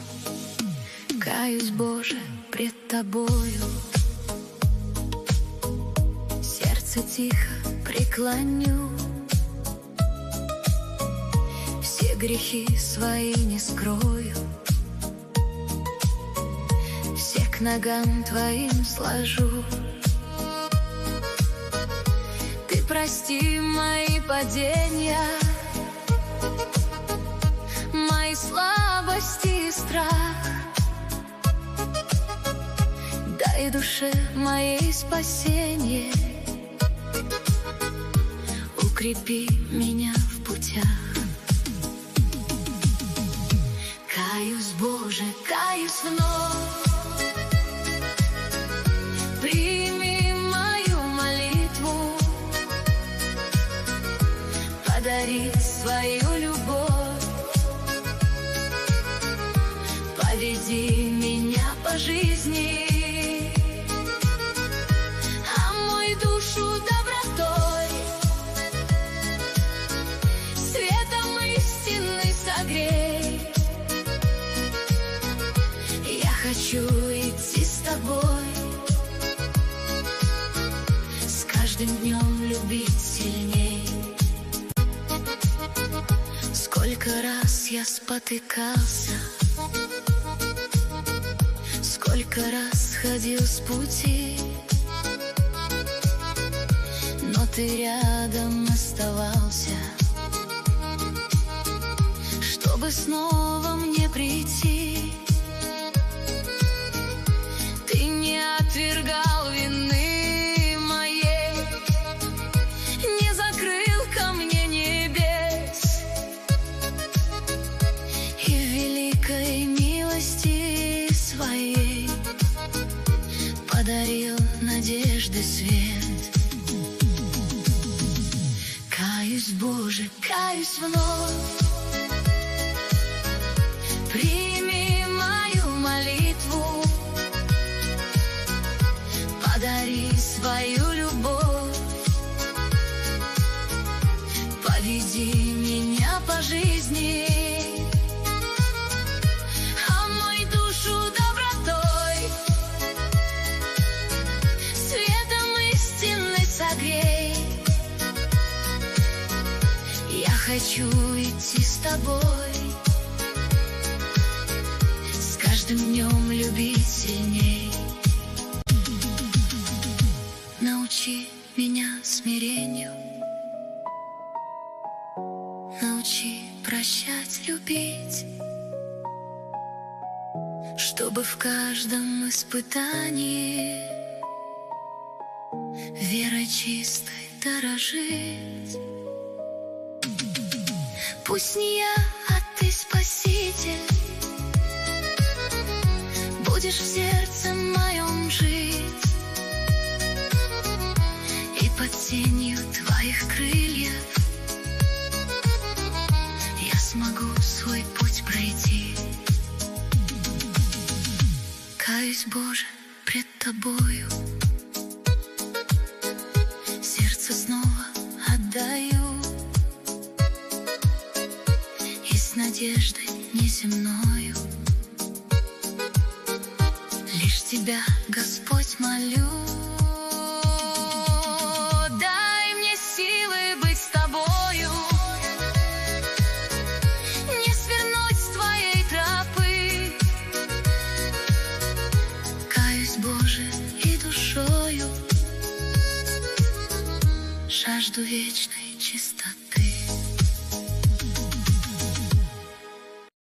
Каюсь, Боже, пред Тобою, сердце тихо преклоню, все грехи свои не скрою, все к ногам Твоим сложу. Ты прости мои падения, мои слабости и страх. Дай душе моей спасение, укрепи меня в путях. Каюсь, Боже, каюсь вновь, прими мою молитву, подари свою любовь, поведи меня по жизни, душу добротой, светом истины согрей. Я хочу идти с Тобой, с каждым днем любить сильней. Сколько раз я спотыкался, сколько раз ходил с пути, но Ты рядом оставался, чтобы снова мне прийти. Ты не отвергал вины моей, не закрыл ко мне небес, и в великой милости Своей подарил надежды свет. Каюсь, Боже, каюсь вновь, прими мою молитву, подари свою любовь, поведи меня по жизни, омой душу добротой, светом истины согрей. Я хочу идти с Тобой, с каждым днем любить сильней. Научи меня смирению, научи прощать, любить, чтобы в каждом испытании верой чистой дорожить. Пусть не я, а Ты, Спаситель, будешь в сердце моем жить, и под тенью Твоих крыльев я смогу свой путь пройти. Каюсь, Боже, пред Тобою, сердце снова отдаю, с надеждой неземною. Лишь Тебя, Господь, молю, дай мне силы быть с Тобою, не свернуть с Твоей тропы. Каюсь, Боже, и душою, жажду вечной чистоты.